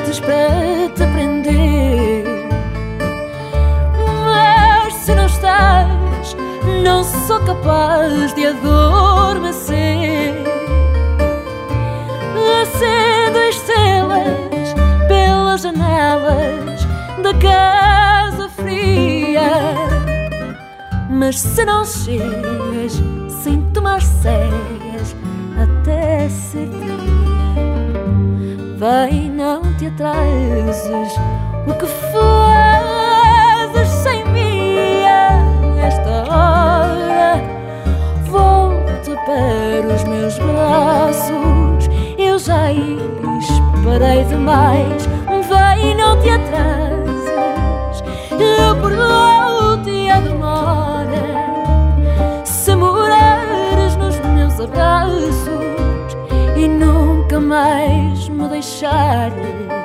bilhetes para te prender. Mas se não estás, não sou capaz de adormecer. Acendo estrelas pelas janelas da casa fria. Mas se não chegas, sem tomar cegas, até ser dia. Vem, não te atrases, o que fazes sem mim a esta hora? Volta para os meus braços, eu já esperei demais. Vem, não te atrases, eu perdoo-te a demora. Se morares nos meus abraços e nunca mais me deixares.